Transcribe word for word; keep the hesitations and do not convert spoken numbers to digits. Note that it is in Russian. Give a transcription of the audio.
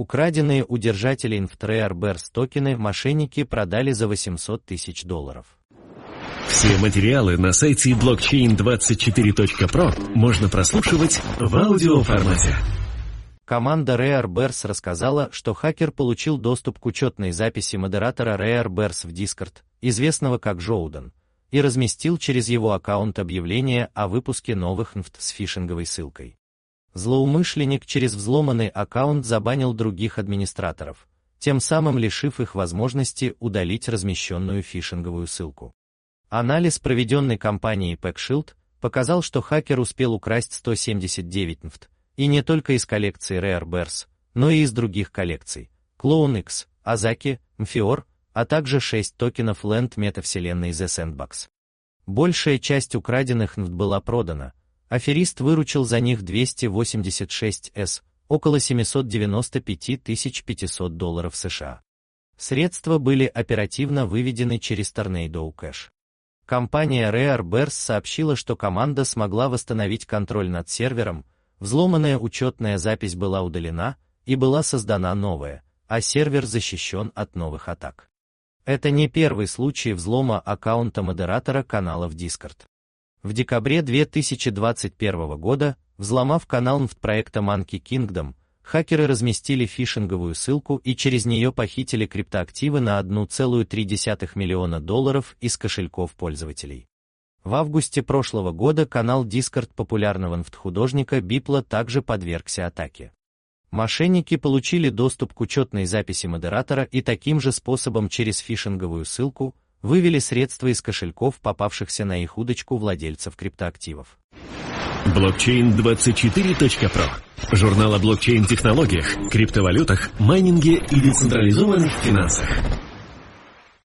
Украденные у держателей эн эф ти RareBears токены мошенники продали за восемьсот тысяч долларов. Все материалы на сайте блокчейн двадцать четыре точка про можно прослушивать в аудиоформате. Команда RareBears рассказала, что хакер получил доступ к учетной записи модератора RareBears в Discord, известного как Jouden, и разместил через его аккаунт объявление о выпуске новых эн эф ти с фишинговой ссылкой. Злоумышленник через взломанный аккаунт забанил других администраторов, тем самым лишив их возможности удалить размещенную фишинговую ссылку. Анализ, проведенный компанией PackShield, показал, что хакер успел украсть сто семьдесят девять эн эф ти, и не только из коллекции RareBears, но и из других коллекций — CloneX, Азаки, Мфиор, а также шесть токенов Land метавселенной The Sandbox. Большая часть украденных эн эф ти была продана, аферист выручил за них двести восемьдесят шесть эс, около семьсот девяносто пять тысяч пятьсот долларов США. Средства были оперативно выведены через Tornado Cash. Компания RareBears сообщила, что команда смогла восстановить контроль над сервером, взломанная учетная запись была удалена, и была создана новая, а сервер защищен от новых атак. Это не первый случай взлома аккаунта модератора канала в Discord. В декабре две тысячи двадцать первого года, взломав канал эн эф ти проекта Monkey Kingdom, хакеры разместили фишинговую ссылку и через нее похитили криптоактивы на одна целая три десятых миллиона долларов из кошельков пользователей. В августе прошлого года канал Discord популярного эн эф ти-художника Бипла также подвергся атаке. Мошенники получили доступ к учетной записи модератора и таким же способом через фишинговую ссылку вывели средства из кошельков, попавшихся на их удочку владельцев криптоактивов. блокчейн двадцать четыре точка про. Журнал о блокчейн-технологиях, криптовалютах, майнинге и децентрализованных финансах.